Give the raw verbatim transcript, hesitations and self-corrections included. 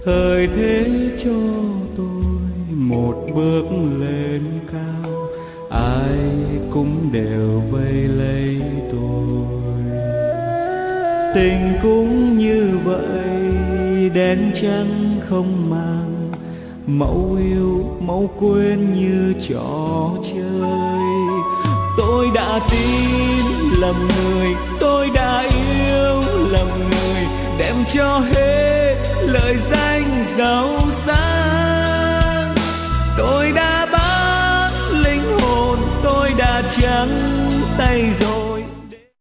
thời thế cho tôi một bước lên cao, ai cũng đều vây lấy tôi. Tình cũng như vậy, đen trắng không màng, mẫu yêu mẫu quên như trò chơi. Tôi đã tin lầm người, tôi đã yêu lầm người, đem cho hết lời danh giàu sang.